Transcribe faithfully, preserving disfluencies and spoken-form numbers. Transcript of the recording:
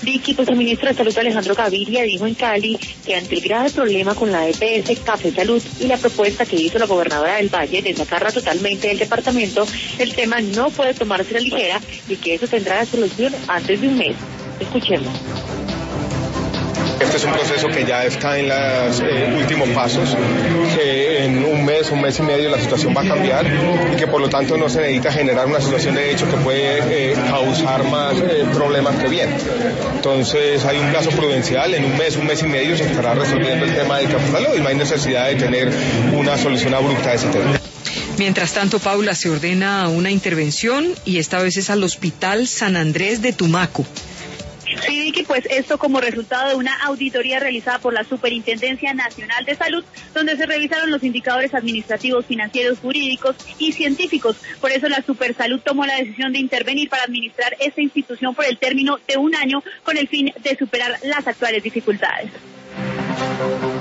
Vicky, pues el ministro de Salud Alejandro Gaviria dijo en Cali que ante el grave problema con la E P S Café Salud y la propuesta que hizo la gobernadora del Valle de sacarla totalmente del departamento, el tema no puede tomarse a la ligera y que eso tendrá solución antes de un mes. Escuchemos. Este es un proceso que ya está en los eh, últimos pasos, que en un mes, un mes y medio la situación va a cambiar y que por lo tanto no se necesita generar una situación de hecho que puede eh, causar más eh, problemas que bien. Entonces hay un plazo prudencial, en un mes, un mes y medio se estará resolviendo el tema del Café Salud y no hay necesidad de tener una solución abrupta de ese tema. Mientras tanto, Paula, se ordena una intervención y esta vez es al Hospital San Andrés de Tumaco. Sí, Vicky, pues esto como resultado de una auditoría realizada por la Superintendencia Nacional de Salud, donde se revisaron los indicadores administrativos, financieros, jurídicos y científicos. Por eso la Supersalud tomó la decisión de intervenir para administrar esta institución por el término de un año con el fin de superar las actuales dificultades.